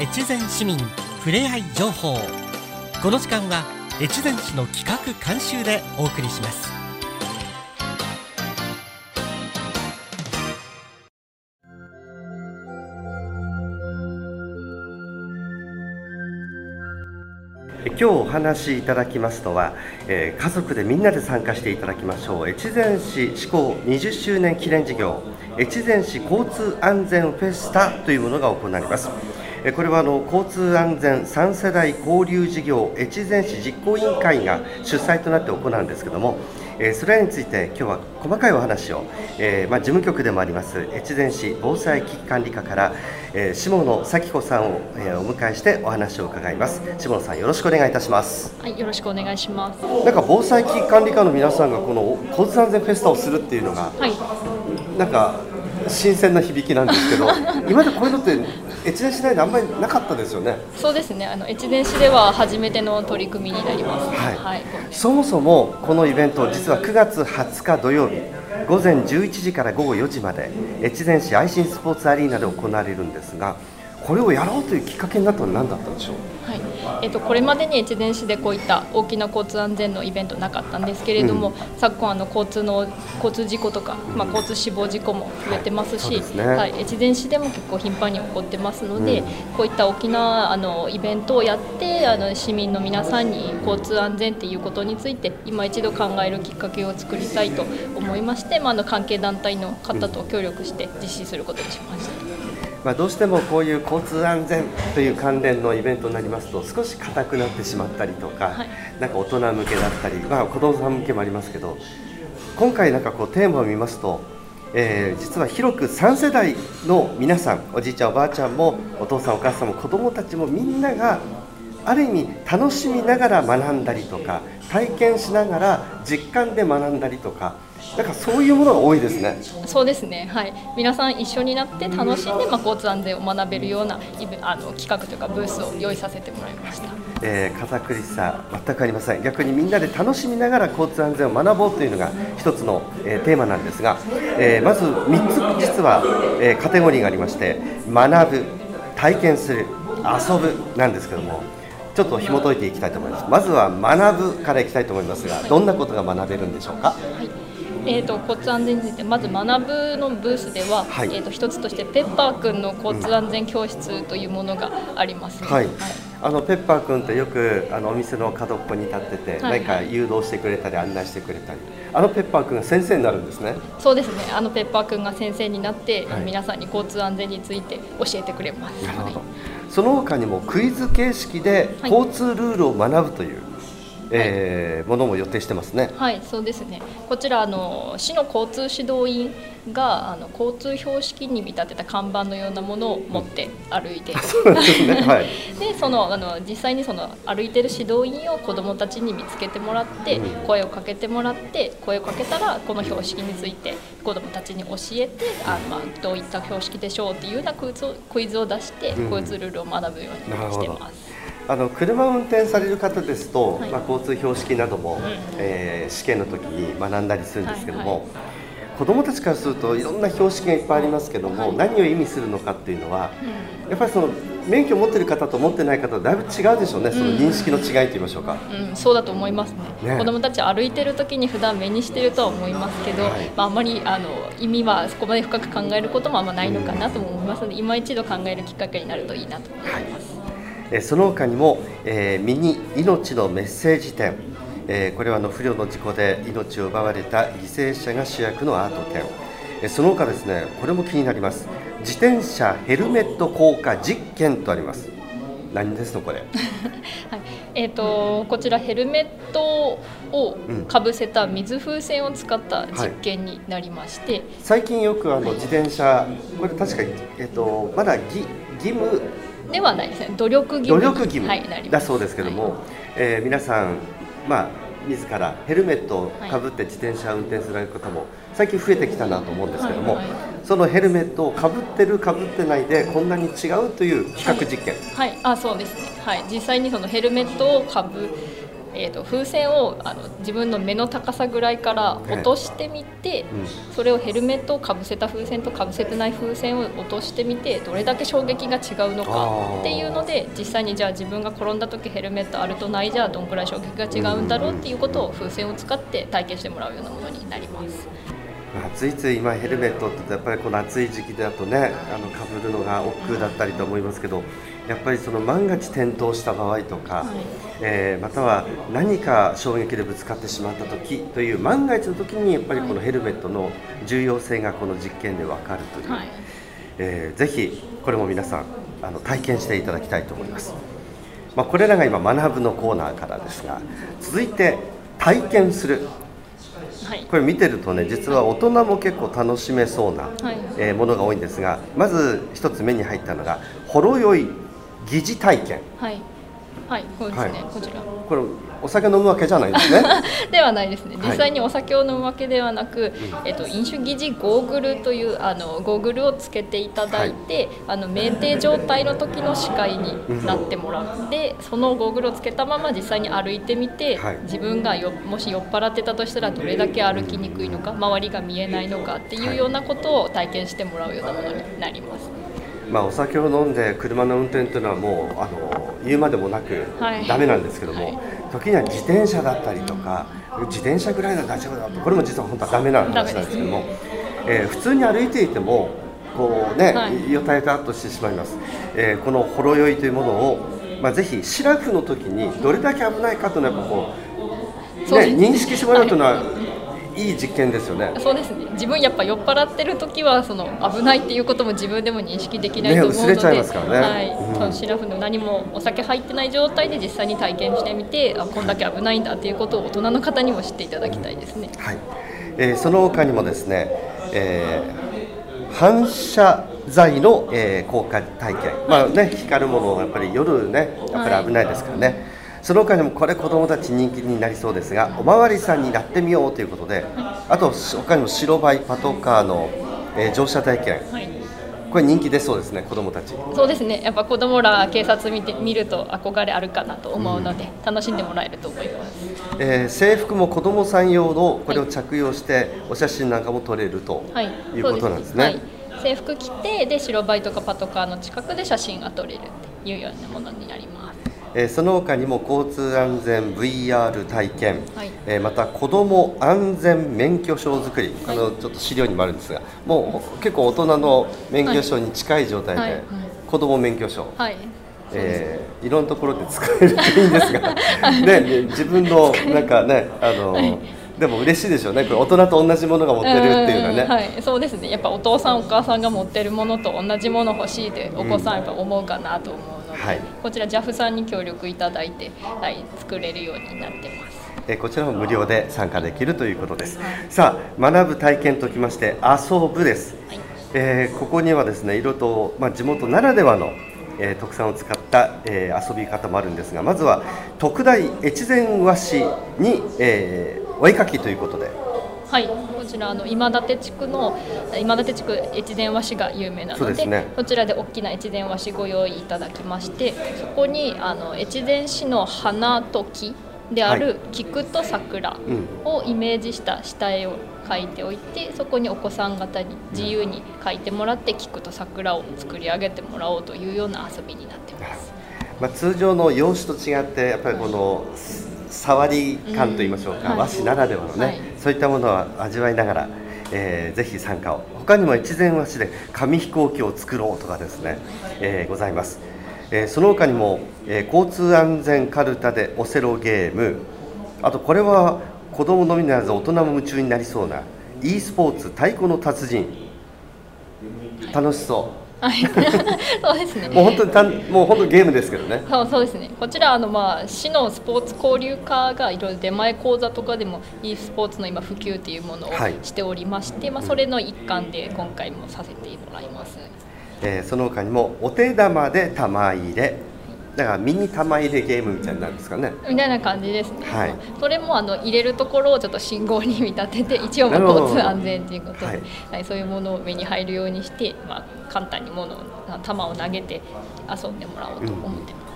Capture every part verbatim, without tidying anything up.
越前市民ふれあい情報。この時間は越前市の企画監修でお送りします。 今日お話しいただきますのは、えー、家族でみんなで参加していただきましょう。越前市施行にじゅっしゅうねん記念事業、越前市交通安全フェスタというものが行われます。えー、これはあの交通安全さん世代交流事業越前市実行委員会が主催となって行うんですけども、えー、それらについて今日は細かいお話を、えーまあ、事務局でもあります越前市防災危機管理課から、えー、下野咲子さんを、えー、お迎えしてお話を伺います。下野さん、よろしくお願いいたします。 はい、よろしくお願いします。 なんか防災危機管理課の皆さんがこの交通安全フェスタをするっていうのが、はい、なんか新鮮な響きなんですけど今までこういうのって越前市内であんまりなかったですよね。 そうですね、あの越前市では初めての取り組みになります。 はいはい、そもそもこのイベント、実はくがつはつか土曜日ごぜんじゅういちじからごごよじまで越前市愛心スポーツアリーナで行われるんですが、これをやろうというきっかけになったのは何だったんでしょう。 はい、えー、とこれまでに越前市でこういった大きな交通安全のイベントなかったんですけれども、うん、昨今あの交通の交通事故とか、まあ、交通死亡事故も増えてますし、はいね、はい、越前市でも結構頻繁に起こってますので、うん、こういった大きなあのイベントをやってあの市民の皆さんに交通安全っていうことについて今一度考えるきっかけを作りたいと思いまして、まあ、あの関係団体の方と協力して実施することにしました。うん、 まあ、どうしてもこういう交通安全という関連のイベントになりますと少し硬くなってしまったりとか、はい、なんか大人向けだったり、まあ、子供さん向けもありますけど、今回なんかこうテーマを見ますと、えー、実は広くさん世代の皆さん、おじいちゃんおばあちゃんもお父さんお母さんも子供たちもみんながある意味楽しみながら学んだりとか体験しながら実感で学んだりとか、なんかそういうものが多いですね。 そうですね、はい、皆さん一緒になって楽しんで、まあ、交通安全を学べるようなあの企画というかブースを用意させてもらいました。 えー、堅苦しさ全くありません。逆にみんなで楽しみながら交通安全を学ぼうというのが一つの、えー、テーマなんですが、えー、まずみっつ実は、えー、カテゴリーがありまして、学ぶ、体験する、遊ぶなんですけども、ちょっと紐解いていきたいと思います。まずは学ぶからいきたいと思いますが、どんなことが学べるんでしょうか。はい、 えー、と交通安全についてまず学ぶのブースでは、はい、えー、と一つとしてペッパーくんの交通安全教室というものがあります、ね。はいはい、 あのペッパーくんってよくあのお店の角っこに立ってて、はい、何か誘導してくれたり案内してくれたり、あのペッパーくんが先生になるんですね。 そうですね、あのペッパーくんが先生になって、はい、皆さんに交通安全について教えてくれます。 なるほど。はい、その他にもクイズ形式で交通ルールを学ぶという、はい、えー、ものも予定してますね。 はい、そうですね。こちらあの市の交通指導員があの交通標識に見立てた看板のようなものを持って歩いている。 そうですね。はい。 で、そのあの実際にその歩いている指導員を子どもたちに見つけてもらって、うん、声をかけてもらって、声をかけたらこの標識について子どもたちに教えて、あ、まあ、どういった標識でしょうっていうようなクイズを、クイズを出して交通ルールを学ぶようにしてます。 うん、あの車を運転される方ですと、はい、まあ、交通標識なども、うん、えー、試験の時に学んだりするんですけども、はいはい、子どもたちからするといろんな標識がいっぱいありますけども、はい、何を意味するのかっていうのは、うん、やっぱりその免許を持っている方と持ってない方はだいぶ違うでしょうね。その認識の違いと言いましょうか。 うんうん、そうだと思いますね。ね、子どもたち歩いてる時に普段目にしてるとは思いますけど、はい、まあ、あまりあの意味はそこまで深く考えることもあんまないのかなと思いますので、うん、今一度考えるきっかけになるといいなと思います。はい、 その他にも、えー、ミニ命のメッセージ展、えー、これはあの不慮の事故で命を奪われた犠牲者が主役のアート展、えー、その他ですね、これも気になります。自転車ヘルメット効果実験とあります。何ですのこれ。はい、 えーと、こちらヘルメットをかぶせた水風船を使った実験になりまして、はい、 最近よくあの自転車、これ確か、えーと、まだ義務ではないですね、努力義務、努力義務、 はい、 だそうですけども、はい、えー、皆さん、まあ、自らヘルメットをかぶって自転車を運転する方も最近増えてきたなと思うんですけども、はいはい、そのヘルメットをかぶってるかぶってないでこんなに違うという比較実験。 はい、はい、あ、そうですね、はい、実際にそのヘルメットをかぶえー、と風船をあの自分の目の高さぐらいから落としてみて、うん、それをヘルメットをかぶせた風船とかぶせてない風船を落としてみてどれだけ衝撃が違うのかっていうので、実際にじゃあ自分が転んだ時ヘルメットあるとないじゃあどんくらい衝撃が違うんだろうっていうことを風船を使って体験してもらうようなものになります。 まあ、ついつい今ヘルメットってやっぱりこの暑い時期だとね、あのかぶるのが億劫だったりと思いますけど、やっぱりその万が一転倒した場合とか、はい、えー、または何か衝撃でぶつかってしまった時という万が一の時にやっぱりこのヘルメットの重要性がこの実験で分かるという、はい、えー、ぜひこれも皆さんあの体験していただきたいと思います。まあ、これらが今学ぶのコーナーからですが、続いて体験する、はい、これ見てるとね、実は大人も結構楽しめそうな、はい、えー、ものが多いんですが、まず一つ目に入ったのがほろ酔い疑似体験。はい、 はい、そうですね、はい、こちらこれお酒飲むわけじゃないですねではないですね。実際にお酒を飲むわけではなく、はい、えっと、飲酒疑似ゴーグルというあのゴーグルをつけていただいて、はい、あの酩酊状態の時の視界になってもらう、うん、でそのゴーグルをつけたまま実際に歩いてみて、はい、自分がよもし酔っ払ってたとしたらどれだけ歩きにくいのか、周りが見えないのかっていうようなことを体験してもらうようなものになります。 まあ、お酒を飲んで車の運転というのはもうあの言うまでもなくダメなんですけども、はい、時には自転車だったりとか、うん、自転車ぐらいなら大丈夫だと、これも実は本当はダメな話なんですけども、えー、普通に歩いていてもこうね、はい、よたよたっとしてしまいます。えー、このほろ酔いというものを、まあ、ぜひシラフの時にどれだけ危ないかというのはこう、ね、認識してもらうというのは、はい、いい実験ですよね。 そうですね。自分やっぱ酔っ払ってる時はその危ないっていうことも自分でも認識できないと思うので、ね、薄れちゃいますからね。はい、うん、そのシラフの何もお酒入ってない状態で実際に体験してみて、あ、こんだけ危ないんだっていうことを大人の方にも知っていただきたいですね。 はい、えー、その他にもですね、えー、反射材の、えー、効果体験、まあね、光るものをやっぱり夜ね、やっぱり危ないですからね。はい、その他にもこれ子どもたち人気になりそうですが、おまわりさんになってみようということで、あと他にも白バイパトカーの、えー、乗車体験、はい、これ人気出そうですね、子どもたち。 そうですね、やっぱ子どもら警察見て見ると憧れあるかなと思うので、うん、楽しんでもらえると思います。 えー、制服も子どもさん用のこれを着用して、はい、お写真なんかも撮れると、はい、いうことなんですね。はい、 制服着てで白バイとかパトカーの近くで写真が撮れるというようなものになります。 えー、その他にも交通安全 ブイアール 体験、はい、えー、また子ども安全免許証作り、はい、あのちょっと資料にもあるんですが、もう結構大人の免許証に近い状態で、はいはい、子ども免許証、はい、えー、いろんなところで使えるといいんですが、ね、自分のなんかね、あの、はい、でも嬉しいでしょうね、これ大人と同じものが持ってるっていうのはね。 はい、そうですね。やっぱお父さんお母さんが持ってるものと同じもの欲しいでお子さんやっぱ思うかなと思うので、うん、はい、こちら ジャフ さんに協力いただいて、はい、作れるようになってます。 えこちらも無料で参加できるということです。はい、さあ、学ぶ体験ときまして遊ぶです。はい、えー、ここにはですね、いろいろと、まあ、地元ならではのえー、特産を使った、えー、遊び方もあるんですが、まずは特大越前和紙に、えー、お絵かきということで、 はい、こちらあの今立地区の今立地区越前和紙が有名なの で, で、ね、こちらで大きな越前和紙ご用意いただきまして、そこにあの越前市の花と木である菊と桜をイメージした下絵を描いておいて、そこにお子さん方に自由に描いてもらって菊と桜を作り上げてもらおうというような遊びになっています。 まあ、通常の用紙と違ってやっぱりこの触り感といいましょうか、うん、和紙ならではのね、はい、そういったものを味わいながら、えー、ぜひ参加を。他にも越前和紙で紙飛行機を作ろうとかですね、えー、ございます。えー、その他にも、えー、交通安全かるたでオセロゲーム、あとこれは子供のみならず大人も夢中になりそうな e スポーツ太鼓の達人、楽しそう。はい、そうですね。もう本当にたんもう本当にゲームですけどね。 そうそうですね。こちらあのまあ市のスポーツ交流課がいろいろ出前講座とかでも e スポーツの今普及というものをしておりまして、はい、まあそれの一環で今回もさせてもらいます。 えー、その他にもお手玉で玉入れ、だからミニ玉入れゲームみたいなんですかね。 みたいな感じですね。はい、それもあの入れるところをちょっと信号に見立てて、一応も交通安全ということで、はいはい、そういうものを目に入るようにして、まあ、簡単に物を玉を投げて遊んでもらおうと思ってます。うん、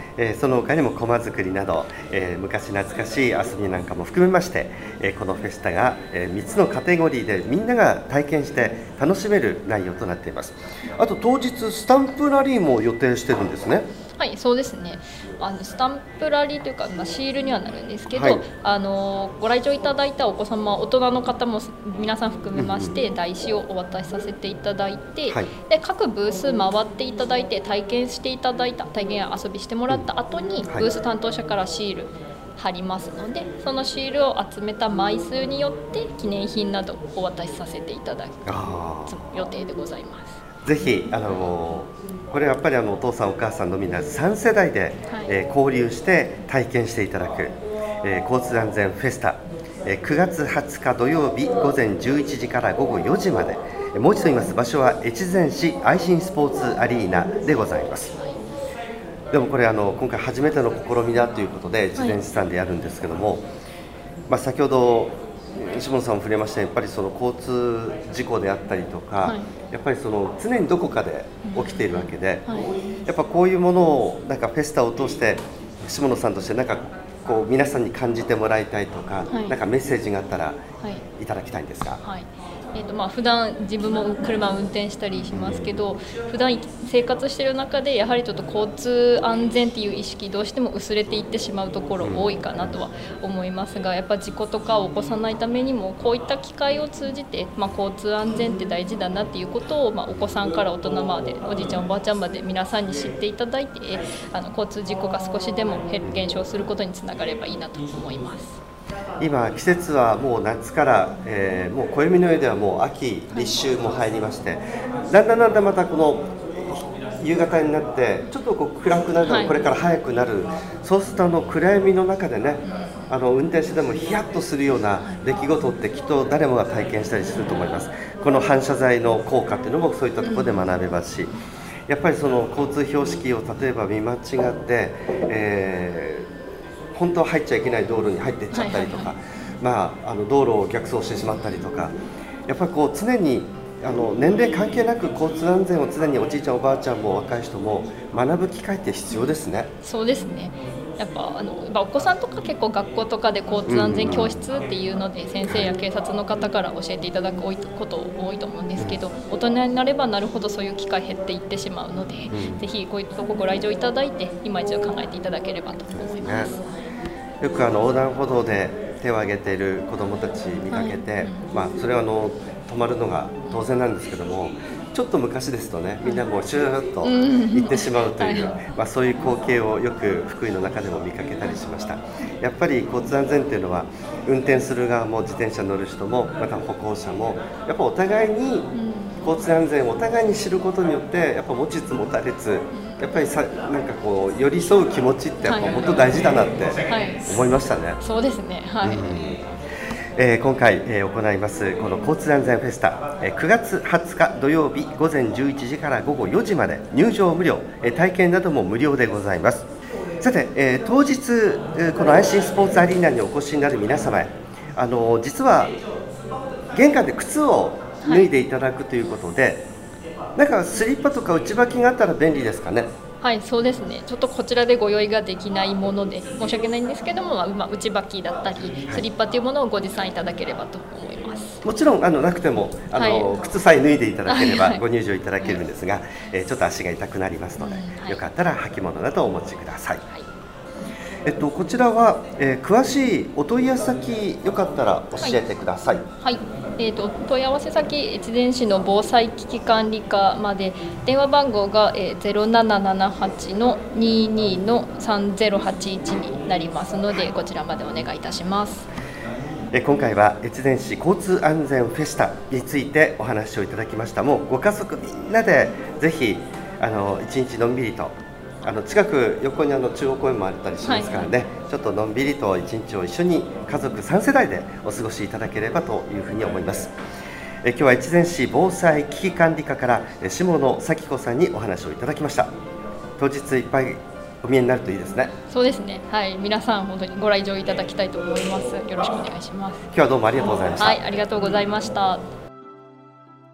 えー、その他にも駒作りなど、えー、昔懐かしい遊びなんかも含めまして、えー、このフェスタが、えー、みっつのカテゴリーでみんなが体験して楽しめる内容となっています。あと当日スタンプラリーも予定してるんですね。 はい、そうですね。あのスタンプラリーというか、まあ、シールにはなるんですけど、 はい、 あのご来場いただいたお子様、大人の方も皆さん含めまして、うんうん、台紙をお渡しさせていただいて、はい、で各ブース回っていただいて体験していただいた体験や遊びしてもらった後に、うん、ブース担当者からシール貼りますので、そのシールを集めた枚数によって記念品などお渡しさせていただく予定でございます。 ぜひあのこれやっぱりあのお父さんお母さんのみならずさん世代で、はい、えー、交流して体験していただく、えー、交通安全フェスタ、えー、くがつはつか土曜日ごぜんじゅういちじからごごよじまで、もう一度言います。場所は越前市愛心スポーツアリーナでございます。でもこれあの今回初めての試みだということで越前市さんでやるんですけども、はい、まあ、先ほど石本さんも触れましたやっぱりその交通事故であったりとか、はい、やっぱりその常にどこかで起きているわけで、はい、やっぱこういうものをなんかフェスタを通して下野さんとしてなんかこう皆さんに感じてもらいたいとか、はい、なんかメッセージがあったらいただきたいんですが。 はい、えーとまあ、普段自分も車を運転したりしますけど、普段生活している中でやはりちょっと交通安全っていう意識どうしても薄れていってしまうところ多いかなとは思いますが、やっぱ事故とかを起こさないためにもこういった機会を通じて、まあ、交通安全って大事だなっていうことを、まあ、お子さんから大人までおじいちゃんおばあちゃんまで皆さんに知っていただいて、あの交通事故が少しでも減少することにつながればいいなと思います。 今季節はもう夏から、えー、もう暦の上ではもう秋立秋も入りまして、だんだんだんだんまたこの夕方になってちょっとこう暗くなるのがこれから早くなる、はい、そうするとあの暗闇の中でね、あの運転してでもヒヤッとするような出来事ってきっと誰もが体験したりすると思います。この反射材の効果っていうのもそういったところで学べますし、やっぱりその交通標識を例えば見間違って、えー本当は入っちゃいけない道路に入っていっちゃったりとか、まあ、あの道路を逆走してしまったりとか、やっぱりこう常にあの年齢関係なく交通安全を常におじいちゃんおばあちゃんも若い人も学ぶ機会って必要ですね。 そうですね。やっぱあのやっぱお子さんとか結構学校とかで交通安全教室っていうので先生や警察の方から教えていただくこと多いと思うんですけど、大人になればなるほどそういう機会減っていってしまうので、うん、ぜひこういったとこご来場いただいて今一度考えていただければと思います。 よくあの横断歩道で手を挙げている子どもたち見かけて、はい、まあ、それはあの止まるのが当然なんですけども、ちょっと昔ですとね、みんなもうシューッと行ってしまうという、はい、まあ、そういう光景をよく福井の中でも見かけたりしました。やっぱり交通安全というのは運転する側も自転車乗る人もまた歩行者もやっぱお互いに交通安全をお互いに知ることによってやっぱ持ちつ持たれつ、やっぱりさなんかこう寄り添う気持ちってやっぱ本当大事だなって思いましたね。はいはい、 そうですね。はい。うん、 えー、今回、えー、行いますこの交通安全フェスタ、えー、くがつはつか土曜日ごぜんじゅういちじからごごよじまで入場無料、えー、体験なども無料でございます。さて、えー、当日、えー、この愛心スポーツアリーナにお越しになる皆様へ、あのー、実は玄関で靴を脱いでいただくということで、はい、なんかスリッパとか内履きがあったら便利ですかね。 はい、そうですね。ちょっとこちらでご用意ができないもので申し訳ないんですけども、まあ、内履きだったりスリッパというものをご持参いただければと思います。 もちろんあのなくてもあの、はい、靴さえ脱いでいただければご入場いただけるんですが、はい、えー、ちょっと足が痛くなりますので、うん、はい、よかったら履物などをお持ちください。はい、えっと、こちらは、えー、詳しいお問い合わせ先よかったら教えてください。 はい、はい、えー、と問い合わせ先越前市の防災危機管理課まで、電話番号が、えー、ゼロななななはちのににのさんゼロはちいちになりますので、こちらまでお願いいたします。 え今回は越前市交通安全フェスタについてお話をいただきました。もうご家族みんなでぜひあの一日のんびりと、あの近く横にあの中央公園もあったりしますからね、はい、ちょっとのんびりと一日を一緒に家族さん世代でお過ごしいただければというふうに思います。え今日は越前市防災危機管理課から下野咲子さんにお話をいただきました。当日いっぱいお見えになるといいですね。 そうですね。はい、皆さん本当にご来場いただきたいと思います。よろしくお願いします。 今日はどうもありがとうございました。 はい、ありがとうございました。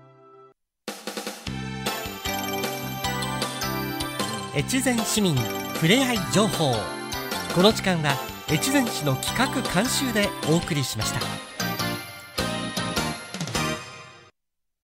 越前市民ふれあい情報。この時間は越前市の企画監修でお送りしました。